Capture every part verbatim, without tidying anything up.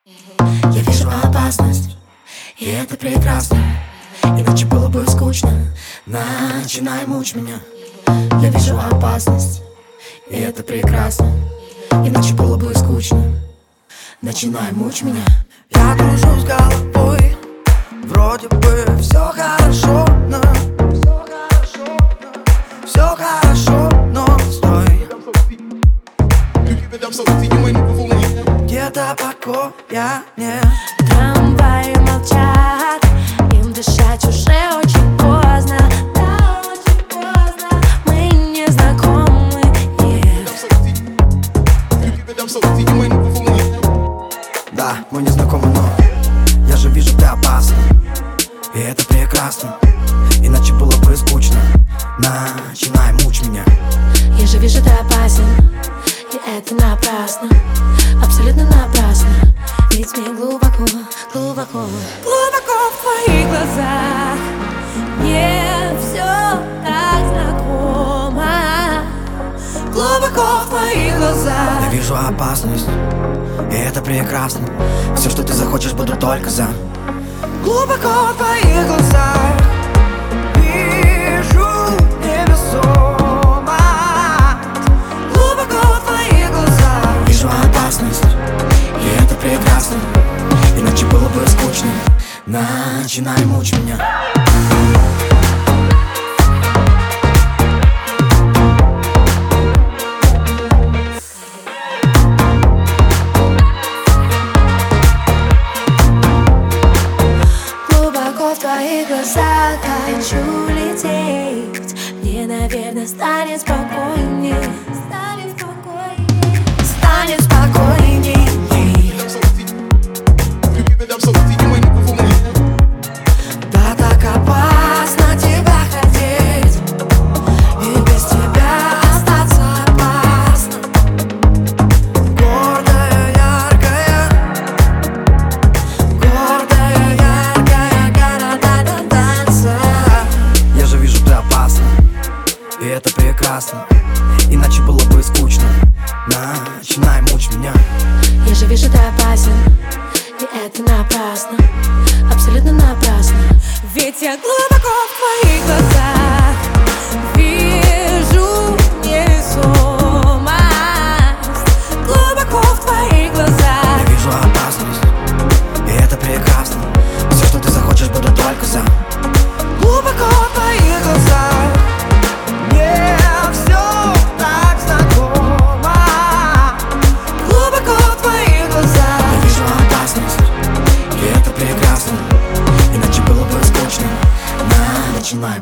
Я вижу опасность, и это прекрасно. Иначе было бы скучно. Начинай мучь меня. Я вижу опасность, и это прекрасно. Иначе было бы скучно. Начинай мучь меня. Я кружу с головой, вроде бы все хорошо, но все хорошо, но стой. Где-то покоя нет. Трамваи молчат, им дышать уже очень поздно. Да, очень поздно. Мы не знакомы, нет. Да, мы не знакомы, но я же вижу, ты опасна, и это прекрасно. Иначе было бы скучно. Начинай мучь меня. Я же вижу, ты опасен, и это напрасно. Абсолютно напрасно. Ведь мне глубоко, глубоко, глубоко в твоих глазах. Мне все так знакомо. Глубоко в твоих глазах. Я вижу опасность, и это прекрасно. Все, что ты захочешь, буду только за. Глубоко в твоих глазах вижу невесомость. Глубоко в твоих глазах Вижу опасность, и это прекрасно. Иначе было бы скучно. Начинай мучь меня. Глубоко в твоих глазах хочу лететь. Мне, наверное, станет спокойнее. Станет спокойнее. Станет спокойнее. да так опасно тебя хотеть, и без тебя остаться опасно. Гордая, яркая, гордая, яркая города танца. Я же вижу, ты опасна, и это прекрасно. Иначе было бы скучно. Начинай мучь меня. Я же вижу, ты опасен, и это напрасно. Абсолютно напрасно. Ведь я глубоко в твоих глазах вижу невесомость. Глубоко в твоих глазах. Я вижу опасность, и это прекрасно. Все, что ты захочешь, буду только за. Глубоко в твоих глазах мне все так знакомо. Глубоко в твоих глазах Я вижу опасность, и это прекрасно. Иначе было бы скучно. Начинай.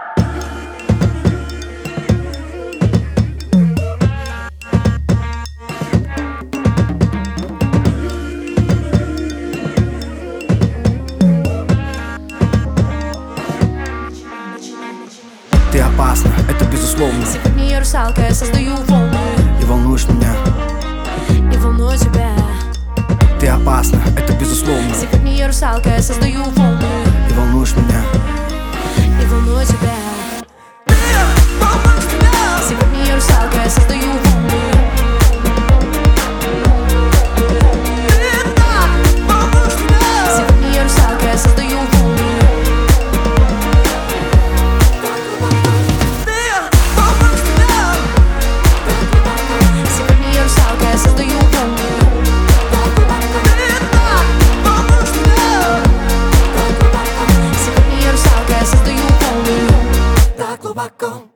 ты опасна, это безусловно. Сегодня я русалка, я создаю волны. И волнуешь меня. И волную тебя. Ты опасна, это безусловно. Сегодня я русалка, я создаю волны. И волнуешь меня. И волную тебя. Сегодня я русалка, я создаю волны. Сегодня я русалка, я создаю волны. Сегодня я русалка, я создаю волны. Сегодня я русалка, я создаю волны. Так глубоко.